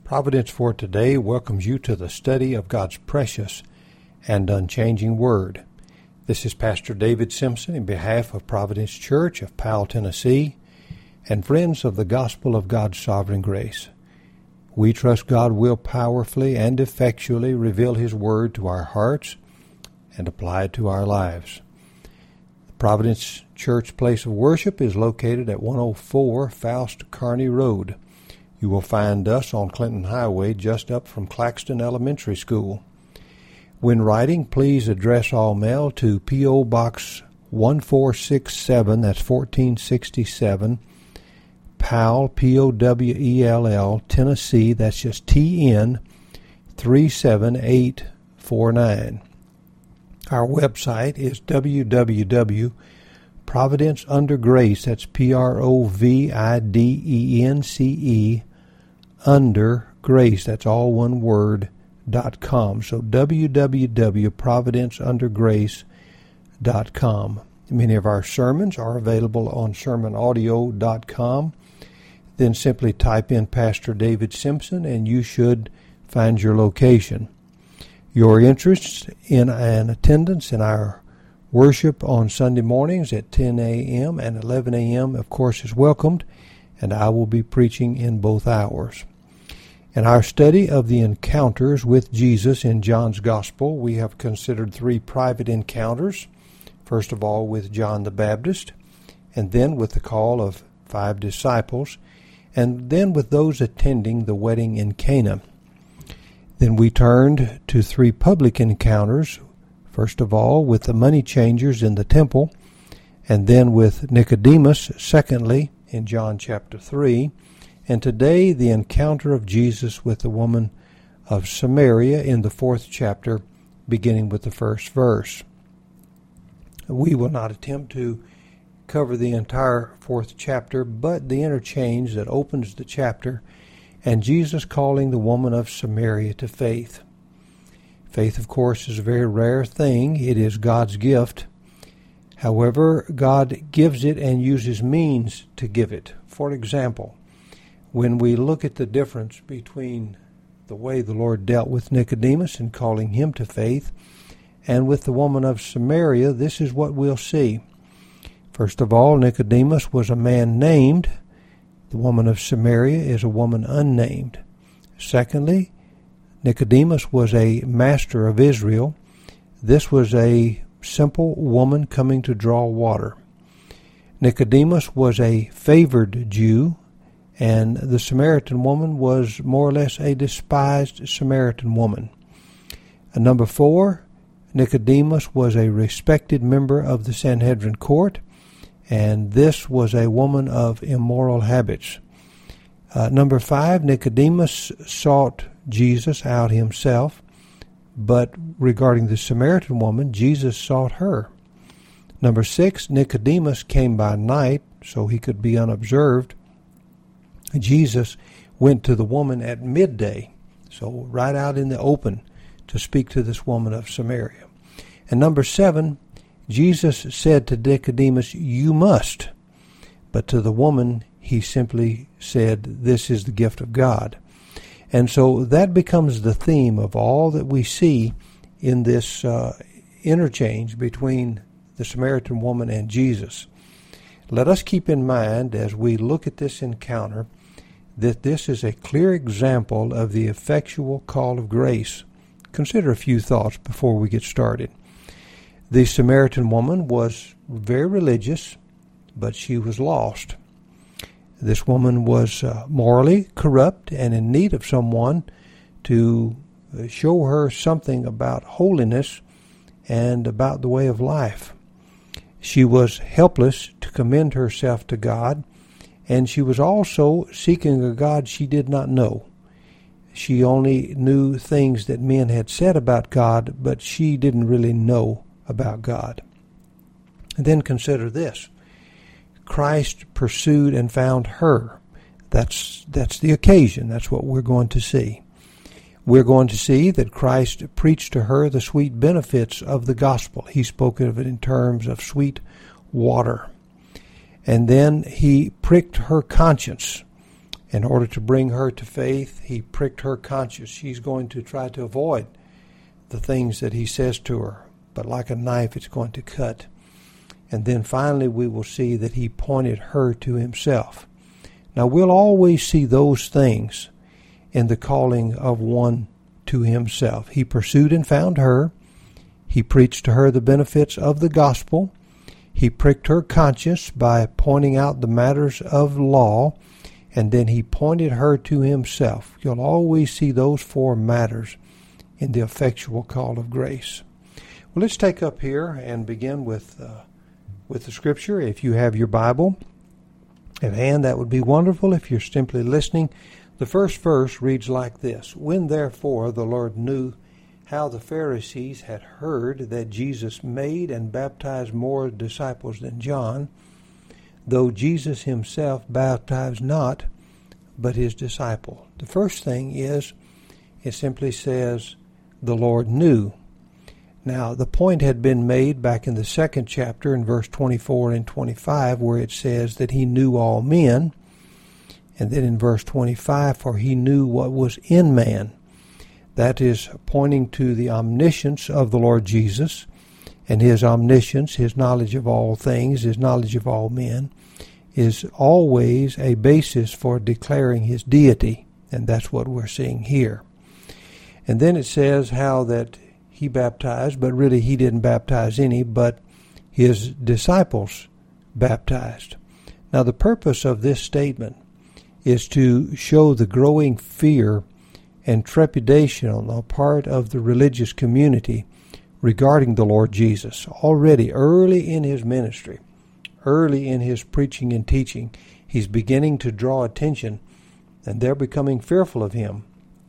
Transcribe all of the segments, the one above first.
Providence for Today welcomes you to the study of God's precious and unchanging Word. This is Pastor David Simpson in behalf of Providence Church of Powell, Tennessee, and friends of the Gospel of God's Sovereign Grace. We trust God will powerfully and effectually reveal His Word to our hearts and apply it to our lives. The Providence Church place of worship is located at 104 Faust Kearney Road. You will find us on Clinton Highway just up from Claxton Elementary School. When writing, please address all mail to P.O. Box 1467, that's 1467, Powell, P-O-W-E-L-L, Tennessee, that's just T-N, 37849. Our website is www.providenceundergrace, that's Providence, under grace, that's all one word, .com. So www.providenceundergrace.com. Many of our sermons are available on sermonaudio.com. Then simply type in Pastor David Simpson and you should find your location. Your interest in an attendance in our worship on Sunday mornings at 10 a.m. and 11 a.m. of course is welcomed, and I will be preaching in both hours. In our study of the encounters with Jesus in John's Gospel, we have considered three private encounters. First of all, with John the Baptist, and then with the call of 5 disciples, and then with those attending the wedding in Cana. Then we turned to 3 public encounters, first of all with the money changers in the temple, and then with Nicodemus, secondly, in John chapter 3, and today the encounter of Jesus with the woman of Samaria in the 4th chapter, beginning with the first verse. We will not attempt to cover the entire 4th chapter, but the interchange that opens the chapter, and Jesus calling the woman of Samaria to faith. Faith, of course, is a very rare thing. It is God's gift. However, God gives it and uses means to give it. For example, when we look at the difference between the way the Lord dealt with Nicodemus in calling him to faith and with the woman of Samaria, this is what we'll see. First of all, Nicodemus was a man named. The woman of Samaria is a woman unnamed. Secondly, Nicodemus was a master of Israel. This was a simple woman coming to draw water. Nicodemus was a favored Jew, and the Samaritan woman was more or less a despised Samaritan woman. And number 4, Nicodemus was a respected member of the Sanhedrin court, and this was a woman of immoral habits. Number 5, Nicodemus sought Jesus out himself, but regarding the Samaritan woman, Jesus sought her. Number 6, Nicodemus came by night so he could be unobserved. Jesus went to the woman at midday, so right out in the open, to speak to this woman of Samaria. And number 7, Jesus said to Nicodemus, "You must." But to the woman, he simply said, "This is the gift of God." And so that becomes the theme of all that we see in this interchange between the Samaritan woman and Jesus. Let us keep in mind as we look at this encounter that this is a clear example of the effectual call of grace. Consider a few thoughts before we get started. The Samaritan woman was very religious, but she was lost. This woman was morally corrupt and in need of someone to show her something about holiness and about the way of life. She was helpless to commend herself to God, and she was also seeking a God she did not know. She only knew things that men had said about God, but she didn't really know about God. And then consider this. Christ pursued and found her. That's the occasion. That's what we're going to see. We're going to see that Christ preached to her the sweet benefits of the gospel. He spoke of it in terms of sweet water. And then he pricked her conscience In order to bring her to faith, he pricked her conscience. She's going to try to avoid the things that he says to her, but like a knife, it's going to cut. And then finally, we will see that he pointed her to himself. Now, we'll always see those things in the calling of one to himself. He pursued and found her. He preached to her the benefits of the gospel. He pricked her conscience by pointing out the matters of law, and then he pointed her to himself. You'll always see those four matters in the effectual call of grace. Well, let's take up here and begin with the scripture. If you have your Bible at hand, that would be wonderful. If you're simply listening, the first verse reads like this: When therefore the Lord knew how the Pharisees had heard that Jesus made and baptized more disciples than John, though Jesus himself baptized not, but his disciple. The first thing is, it simply says, the Lord knew. Now, the point had been made back in the second chapter in verse 24 and 25, where it says that he knew all men. And then in verse 25, for he knew what was in man. That is pointing to the omniscience of the Lord Jesus, and his omniscience, his knowledge of all things, his knowledge of all men, is always a basis for declaring his deity, and that's what we're seeing here. And then it says how that he baptized, but really he didn't baptize any, but his disciples baptized. Now, the purpose of this statement is to show the growing fear and trepidation on the part of the religious community regarding the Lord Jesus. Already early in his ministry, early in his preaching and teaching, he's beginning to draw attention, and they're becoming fearful of him.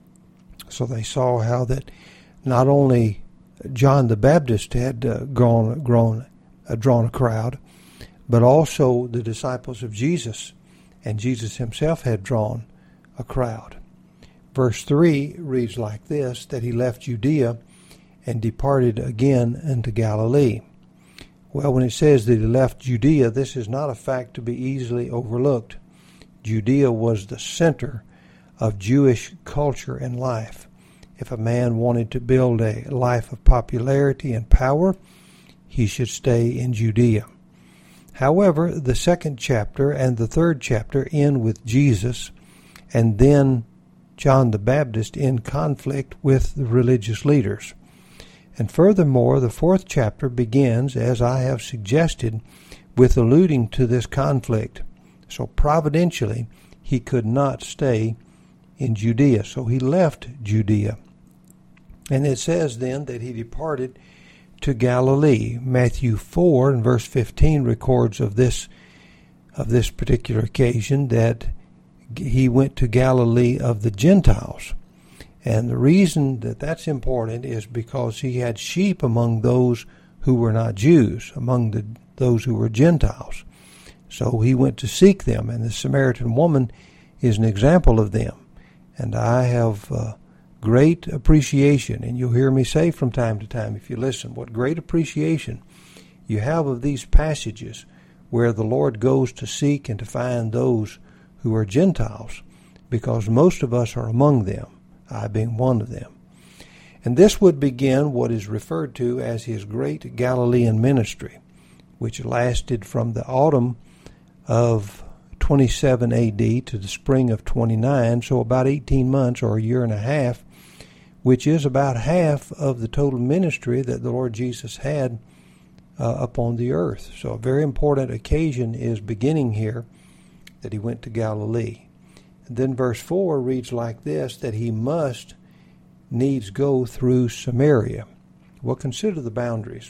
So they saw how that not only John the Baptist had drawn a crowd, but also the disciples of Jesus, and Jesus himself had drawn a crowd. Verse 3 reads like this, that he left Judea and departed again into Galilee. Well, when it says that he left Judea, this is not a fact to be easily overlooked. Judea was the center of Jewish culture and life. If a man wanted to build a life of popularity and power, he should stay in Judea. However, the second chapter and the third chapter end with Jesus and then John the Baptist in conflict with the religious leaders. And furthermore, the fourth chapter begins, as I have suggested, with alluding to this conflict. So providentially, he could not stay in Judea. So he left Judea. And it says then that he departed to Galilee. Matthew 4 and verse 15 records of this particular occasion that he went to Galilee of the Gentiles. And the reason that that's important is because he had sheep among those who were not Jews, among those who were Gentiles. So he went to seek them, and the Samaritan woman is an example of them. And I have great appreciation, and you'll hear me say from time to time, if you listen, what great appreciation you have of these passages where the Lord goes to seek and to find those who are Gentiles, because most of us are among them, I being one of them. And this would begin what is referred to as his great Galilean ministry, which lasted from the autumn of 27 A.D. to the spring of 29, so about 18 months or a year and a half, which is about half of the total ministry that the Lord Jesus had upon the earth. So a very important occasion is beginning here, that he went to Galilee. And then verse 4 reads like this, that he must needs go through Samaria. Well, consider the boundaries.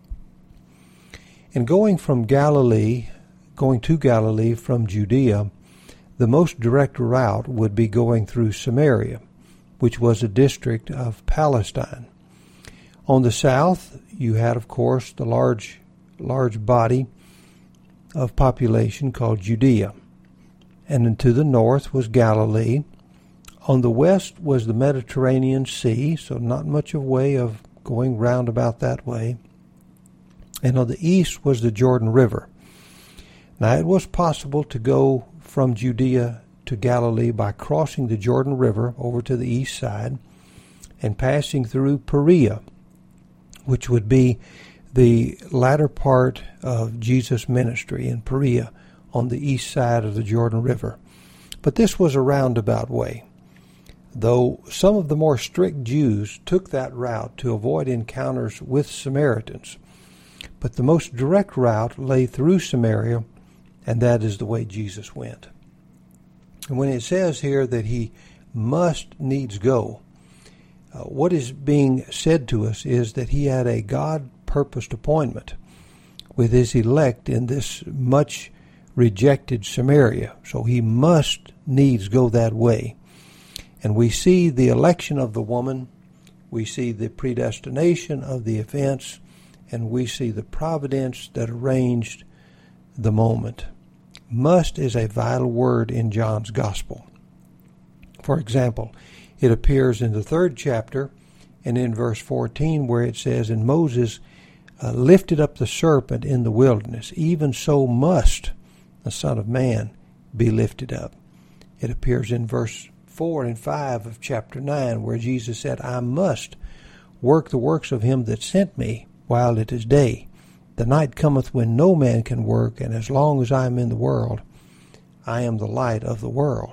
In going to Galilee from Judea, the most direct route would be going through Samaria, which was a district of Palestine. On the south, you had, of course, the large body of population called Judea. And then to the north was Galilee. On the west was the Mediterranean Sea, so not much of a way of going round about that way. And on the east was the Jordan River. Now, it was possible to go from Judea to Galilee by crossing the Jordan River over to the east side and passing through Perea, which would be the latter part of Jesus' ministry in Perea on the east side of the Jordan River. But this was a roundabout way, though some of the more strict Jews took that route to avoid encounters with Samaritans. But the most direct route lay through Samaria, and that is the way Jesus went. And when it says here that he must needs go, what is being said to us is that he had a God-purposed appointment with his elect in this much rejected Samaria. So he must needs go that way. And we see the election of the woman, we see the predestination of the events, and we see the providence that arranged the moment. Must is a vital word in John's Gospel. For example, it appears in the 3rd chapter and in verse 14 where it says, "And Moses lifted up the serpent in the wilderness, even so must the Son of Man be lifted up." It appears in verse 4 and 5 of chapter 9 where Jesus said, "I must work the works of him that sent me while it is day. The night cometh when no man can work, and as long as I am in the world, I am the light of the world."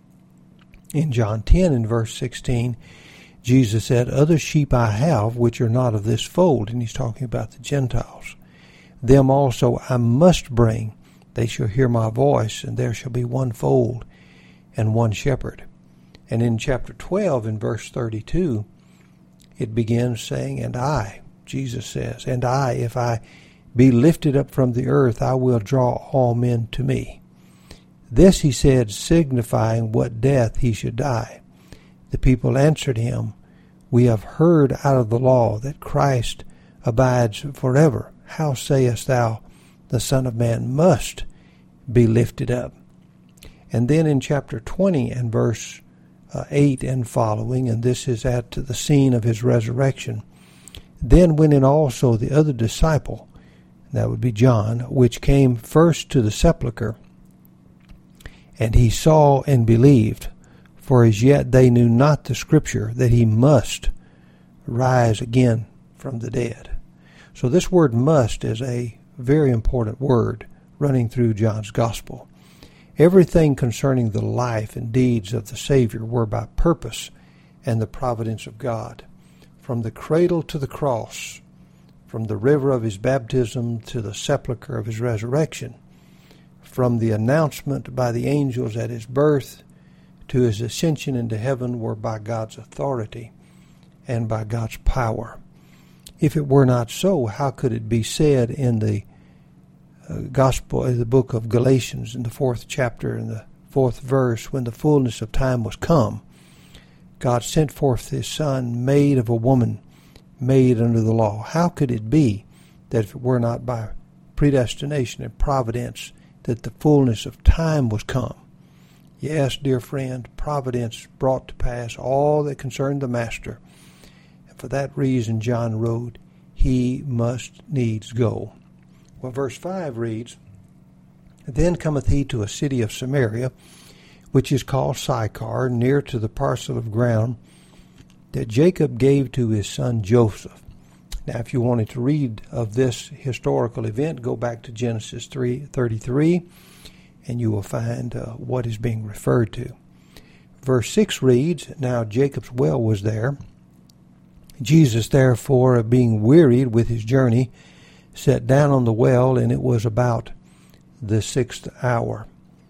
In John 10 and verse 16, Jesus said, "Other sheep I have, which are not of this fold," and he's talking about the Gentiles. "Them also I must bring. They shall hear my voice, and there shall be one fold and one shepherd." And in chapter 12 in verse 32, it begins saying, "And I," Jesus says, "and I, if I be lifted up from the earth, I will draw all men to me." This he said, signifying what death he should die. The people answered him, "We have heard out of the law that Christ abides forever. How sayest thou, the Son of Man must be lifted up?" And then in chapter 20 and verse 8 and following, and this is at the scene of his resurrection, "Then went in also the other disciple," that would be John, "which came first to the sepulchre. And he saw and believed, for as yet they knew not the Scripture, that he must rise again from the dead." So this word "must" is a very important word running through John's Gospel. Everything concerning the life and deeds of the Savior were by purpose and the providence of God. From the cradle to the cross, from the river of his baptism to the sepulchre of his resurrection, from the announcement by the angels at his birth to his ascension into heaven were by God's authority and by God's power. If it were not so, how could it be said in the Gospel, in the book of Galatians, in the 4th chapter, in the 4th verse, "When the fullness of time was come, God sent forth his Son, made of a woman, made under the law." How could it be that if it were not by predestination and providence that the fullness of time was come? Yes, dear friend, providence brought to pass all that concerned the Master. And for that reason John wrote, "He must needs go." Well, verse 5 reads, "Then cometh he to a city of Samaria, which is called Sychar, near to the parcel of ground that Jacob gave to his son Joseph." Now, if you wanted to read of this historical event, go back to Genesis 3:33, and you will find what is being referred to. Verse 6 reads, "Now Jacob's well was there. Jesus, therefore, being wearied with his journey, sat down on the well, and it was about the 6th hour."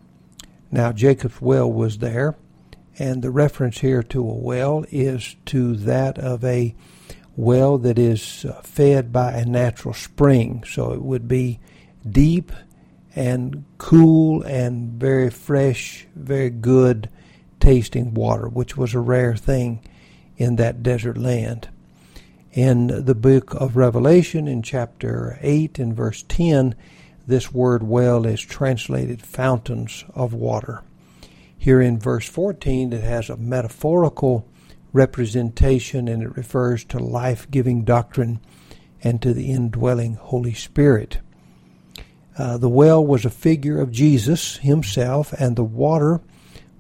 Now Jacob's well was there, and the reference here to a well is to that of a well that is fed by a natural spring. So it would be deep and cool and very fresh, very good tasting water, which was a rare thing in that desert land. In the book of Revelation, in chapter 8 and verse 10, this word well is translated fountains of water. Here in verse 14, it has a metaphorical representation, and it refers to life-giving doctrine and to the indwelling Holy Spirit. The well was a figure of Jesus himself, and the water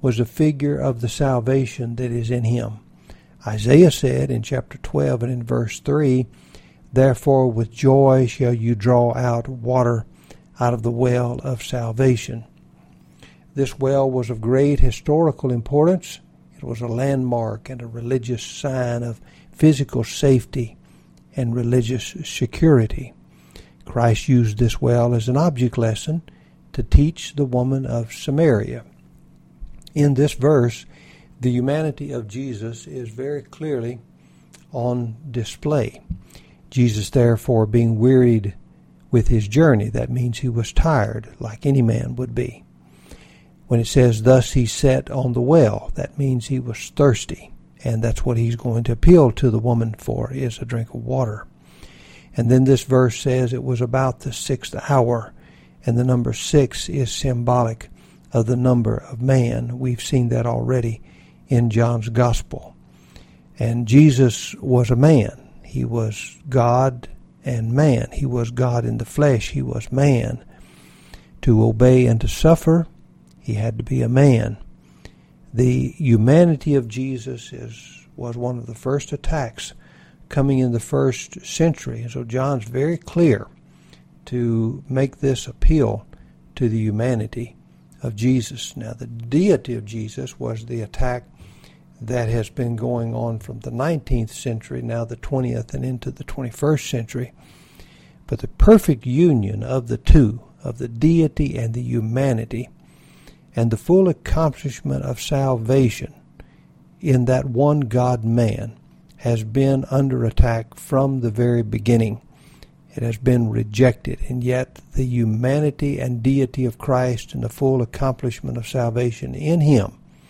was a figure of the salvation that is in him. Isaiah said in chapter 12 and in verse 3, "Therefore with joy shall you draw out water out of the well of salvation." This well was of great historical importance. It was a landmark and a religious sign of physical safety and religious security. Christ used this well as an object lesson to teach the woman of Samaria. In this verse, the humanity of Jesus is very clearly on display. Jesus, therefore, being wearied with his journey, that means he was tired, like any man would be. When it says, "Thus he sat on the well," that means he was thirsty, and that's what he's going to appeal to the woman for, is a drink of water. And then this verse says it was about the 6th hour, and the number 6 is symbolic of the number of man. We've seen that already in John's Gospel. And Jesus was a man. He was God and man. He was God in the flesh. He was man. To obey and to suffer, he had to be a man. The humanity of Jesus was one of the first attacks coming in the first century. And so John's very clear to make this appeal to the humanity of Jesus. Now, the deity of Jesus was the attack that has been going on from the 19th century, now the 20th, and into the 21st century. But the perfect union of the two, of the deity and the humanity, and the full accomplishment of salvation in that one God-man, has been under attack from the very beginning. It has been rejected, and yet the humanity and deity of Christ and the full accomplishment of salvation in him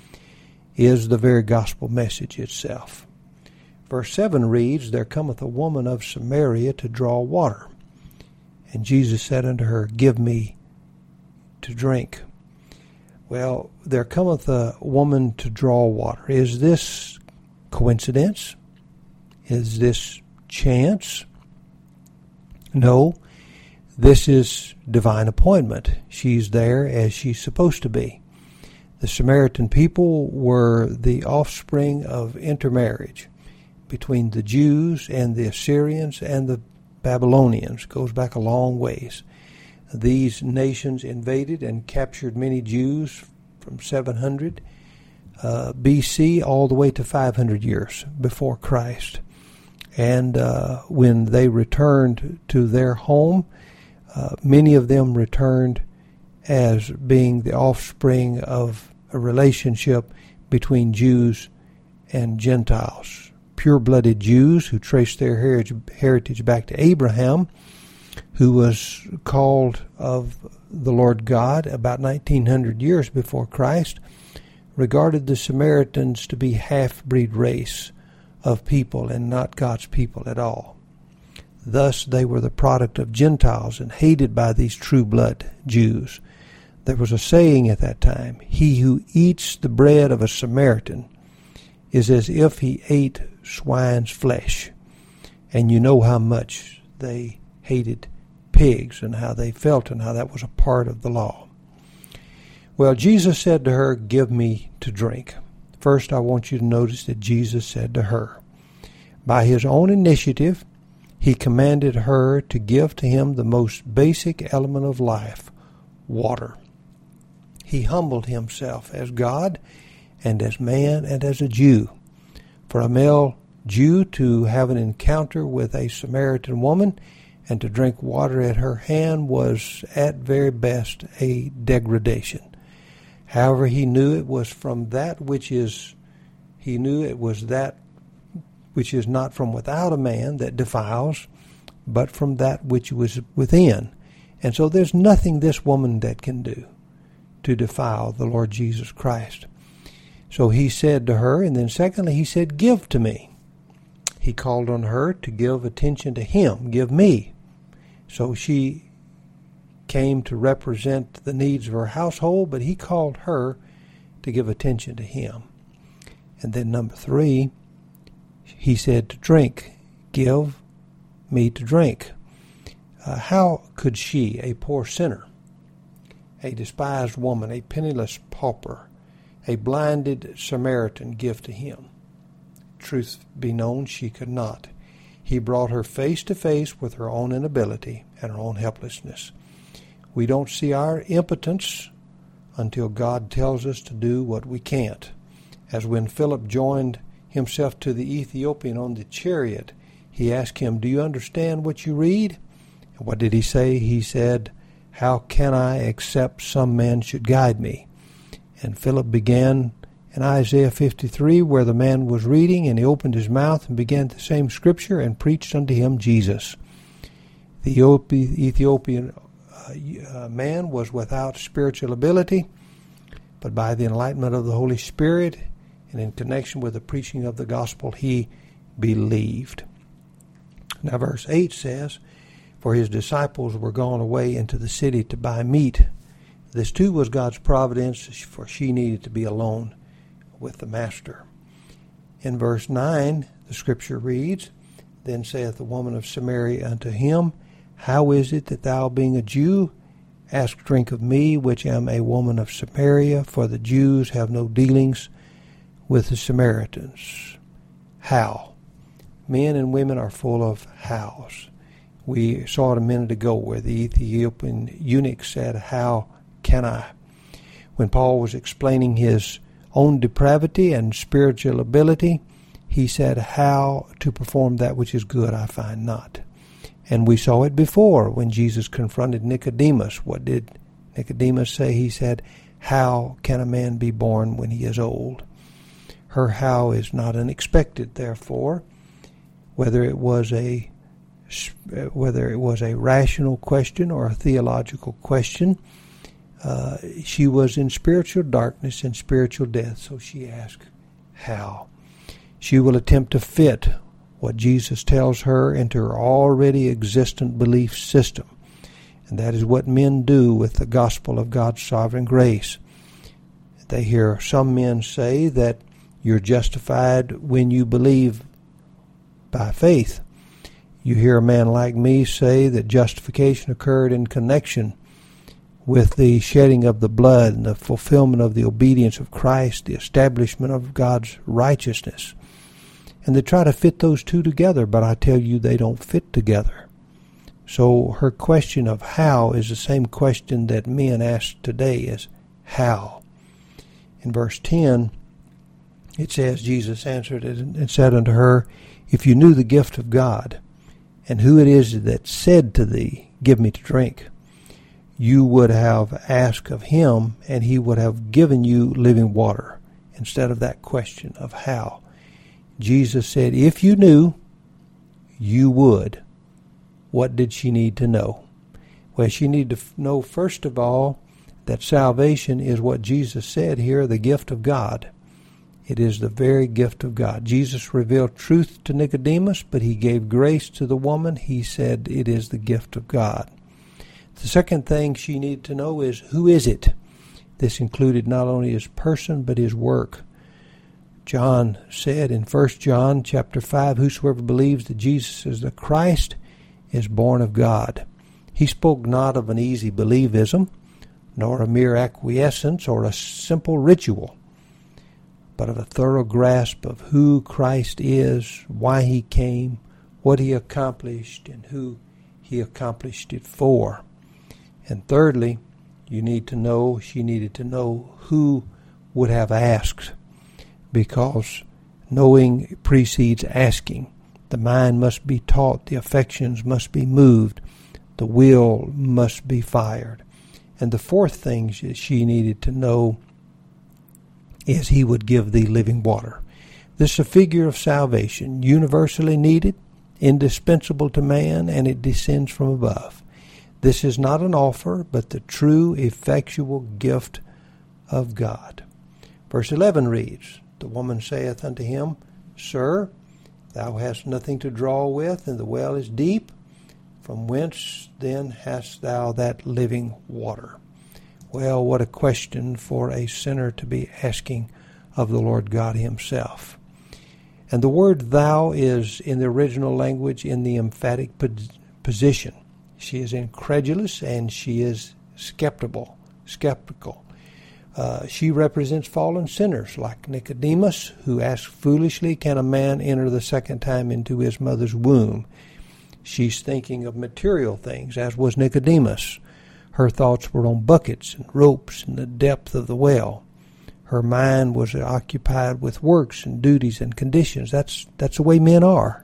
is the very gospel message itself. Verse 7 reads, "There cometh a woman of Samaria to draw water. And Jesus said unto her, Give me to drink." Well, there cometh a woman to draw water. Is this coincidence? Is this chance? No, this is divine appointment. She's there as she's supposed to be. The Samaritan people were the offspring of intermarriage between the Jews and the Assyrians and the Babylonians. It goes back a long ways. These nations invaded and captured many Jews from 700 BC all the way to 500 years before Christ. And when they returned to their home, many of them returned as being the offspring of a relationship between Jews and Gentiles. Pure-blooded Jews who traced their heritage back to Abraham, who was called of the Lord God about 1900 years before Christ, regarded the Samaritans to be half-breed race of people and not God's people at all. Thus they were the product of Gentiles and hated by these true-blood Jews. There was a saying at that time, "He who eats the bread of a Samaritan is as if he ate swine's flesh." And you know how much they hated pigs and how they felt and how that was a part of the law. Well, Jesus said to her, "Give me to drink." First, I want you to notice that Jesus said to her. By his own initiative, he commanded her to give to him the most basic element of life, water. He humbled himself as God and as man and as a Jew. For a male Jew to have an encounter with a Samaritan woman and to drink water at her hand was at very best a degradation. However, he knew it was from that which is, he knew it was that which is not from without a man that defiles, but from that which was within. And so there's nothing this woman that can do to defile the Lord Jesus Christ. So he said to her, and then secondly, he said, "Give to me." He called on her to give attention to him, give me. So she came to represent the needs of her household, but he called her to give attention to him. And then number 3, he said to drink, "Give me to drink." How could she, a poor sinner, a despised woman, a penniless pauper, a blinded Samaritan give to him? Truth be known, she could not. He brought her face to face with her own inability and her own helplessness. We don't see our impotence until God tells us to do what we can't. As when Philip joined himself to the Ethiopian on the chariot, he asked him, "Do you understand what you read?" And what did he say? He said, "How can I except some man should guide me?" And Philip began in Isaiah 53, where the man was reading, and he opened his mouth and began the same scripture and preached unto him Jesus. The Ethiopian man was without spiritual ability, but by the enlightenment of the Holy Spirit and in connection with the preaching of the gospel, he believed. Now verse 8 says, "For his disciples were gone away into the city to buy meat." This too was God's providence, for she needed to be alone with the Master. In verse 9, the scripture reads, "Then saith the woman of Samaria unto him, How is it that thou, being a Jew, ask drink of me, which am a woman of Samaria? For the Jews have no dealings with the Samaritans." How? Men and women are full of hows. We saw it a minute ago where the Ethiopian eunuch said, "How can I?" When Paul was explaining his own depravity and spiritual ability, he said, "How to perform that which is good I find not." And we saw it before when Jesus confronted Nicodemus. What did Nicodemus say? He said, "How can a man be born when he is old?" Her how is not unexpected, therefore, whether it was a rational question or a theological question. She was in spiritual darkness and spiritual death, so she asked, how? She will attempt to fit what Jesus tells her into her already existent belief system. And that is what men do with the gospel of God's sovereign grace. They hear some men say that you're justified when you believe by faith. You hear a man like me say that justification occurred in connection with the shedding of the blood and the fulfillment of the obedience of Christ, the establishment of God's righteousness. And they try to fit those two together, but I tell you they don't fit together. So her question of how is the same question that men ask today, is how? In verse 10, it says, Jesus answered and said unto her, If you knew the gift of God, and who it is that said to thee, Give me to drink, you would have asked of him, and he would have given you living water, instead of that question of how. Jesus said, if you knew, you would. What did she need to know? Well, she needed to know, first of all, that salvation is what Jesus said here, the gift of God. It is the very gift of God. Jesus revealed truth to Nicodemus, but he gave grace to the woman. He said it is the gift of God. The second thing she needed to know is, who is it? This included not only his person, but his work. John said in 1 John chapter 5, Whosoever believes that Jesus is the Christ is born of God. He spoke not of an easy believism, nor a mere acquiescence or a simple ritual, but of a thorough grasp of who Christ is, why he came, what he accomplished, and who he accomplished it for. And thirdly, she needed to know who would have asked, because knowing precedes asking. The mind must be taught, the affections must be moved, the will must be fired. And the fourth thing she needed to know is he would give thee living water. This is a figure of salvation, universally needed, indispensable to man, and it descends from above. This is not an offer, but the true, effectual gift of God. Verse 11 reads, The woman saith unto him, Sir, thou hast nothing to draw with, and the well is deep. From whence then hast thou that living water? Well, what a question for a sinner to be asking of the Lord God himself. And the word thou is in the original language in the emphatic position. She is incredulous and she is skeptical. She represents fallen sinners like Nicodemus, who asked foolishly, can a man enter the second time into his mother's womb? She's thinking of material things, as was Nicodemus. Her thoughts were on buckets and ropes and the depth of the well. Her mind was occupied with works and duties and conditions. That's the way men are.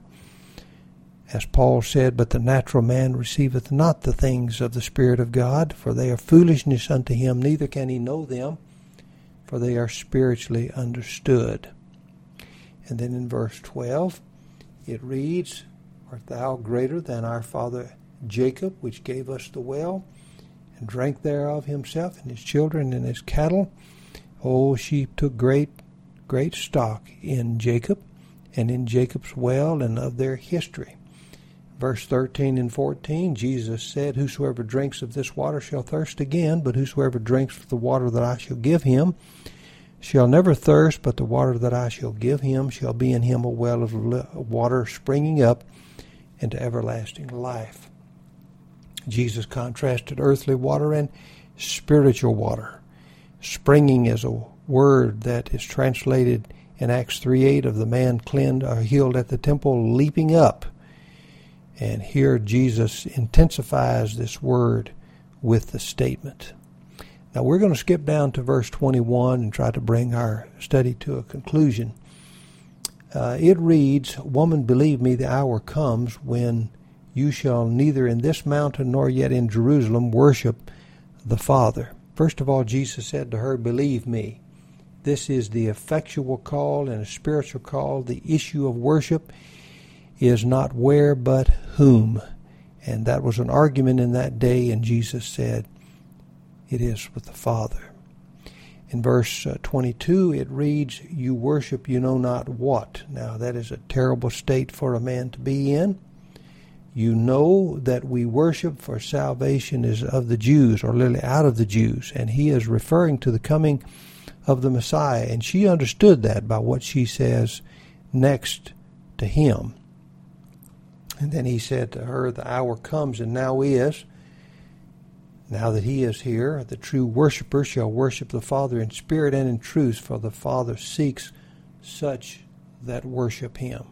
As Paul said, but the natural man receiveth not the things of the Spirit of God, for they are foolishness unto him, neither can he know them, for they are spiritually understood. And then in verse 12, it reads, art thou greater than our father Jacob, which gave us the well, and drank thereof himself and his children and his cattle? Oh, she took great stock in Jacob and in Jacob's well and of their history. Verse 13 and 14, Jesus said, whosoever drinks of this water shall thirst again, but whosoever drinks of the water that I shall give him shall never thirst, but the water that I shall give him shall be in him a well of water springing up into everlasting life. Jesus contrasted earthly water and spiritual water. Springing is a word that is translated in Acts 3:8 of the man cleansed or healed at the temple leaping up. And here Jesus intensifies this word with the statement. Now we're going to skip down to verse 21 and try to bring our study to a conclusion. It reads, woman, believe me, the hour comes when you shall neither in this mountain nor yet in Jerusalem worship the Father. First of all, Jesus said to her, believe me. This is the effectual call and a spiritual call. The issue of worship is not where but whom. And that was an argument in that day, and Jesus said, it is with the Father. In verse 22, it reads, you worship you know not what. Now, that is a terrible state for a man to be in. You know that we worship, for salvation is of the Jews, or literally out of the Jews. And he is referring to the coming of the Messiah. And she understood that by what she says next to him. And then he said to her, the hour comes and now is. Now that he is here, the true worshiper shall worship the Father in spirit and in truth, for the Father seeks such that worship him.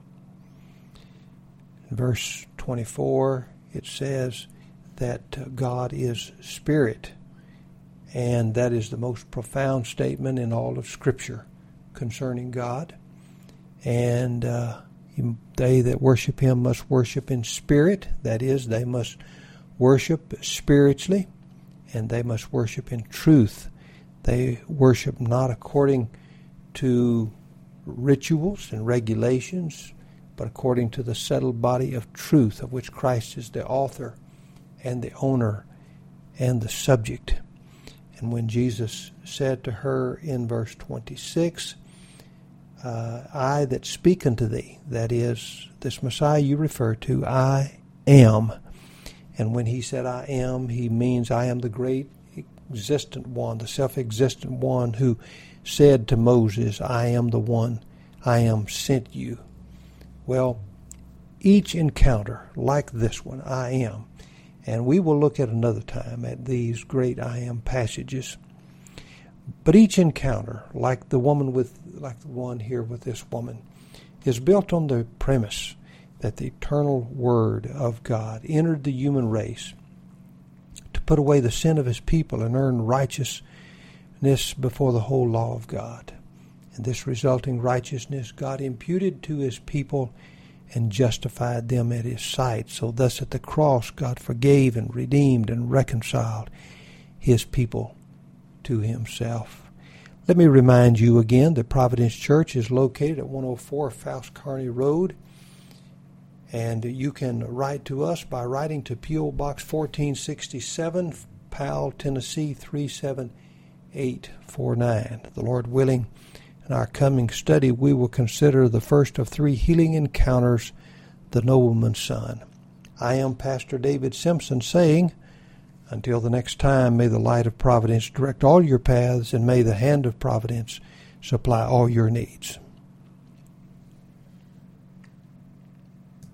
In verse 24, it says that God is spirit. And that is the most profound statement in all of Scripture concerning God. And they that worship him must worship in spirit. That is, they must worship spiritually, and they must worship in truth. They worship not according to rituals and regulations, but according to the settled body of truth, of which Christ is the author and the owner and the subject. And when Jesus said to her in verse 26, I that speak unto thee, that is, this Messiah you refer to, I am. And when he said I am, he means I am the great existent one, the self-existent one who said to Moses, I am the one, I am sent you. Well, each encounter like this one, I am, and we will look at another time at these great I am passages. But each encounter, like the one here with this woman, is built on the premise that the eternal Word of God entered the human race to put away the sin of his people and earn righteousness before the whole law of God. And this resulting righteousness God imputed to his people and justified them at his sight. So thus at the cross God forgave and redeemed and reconciled his people to himself. Let me remind you again that Providence Church is located at 104 Faust Kearney Road. And you can write to us by writing to P.O. Box 1467, Powell, Tennessee 37849. The Lord willing, in our coming study, we will consider the first of three healing encounters, the nobleman's son. I am Pastor David Simpson saying, until the next time, may the light of providence direct all your paths, and may the hand of providence supply all your needs.